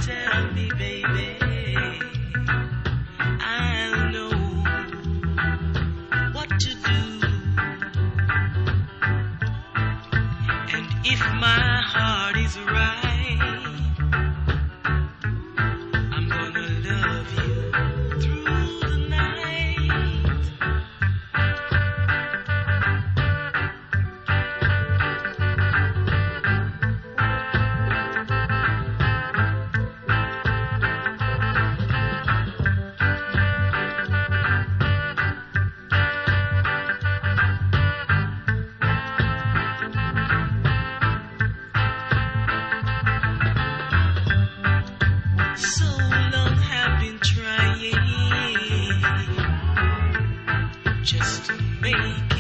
tell me, baby, I'll know what to do. And if my heart is right, I'm gonna love you through the night. So long have been trying just to make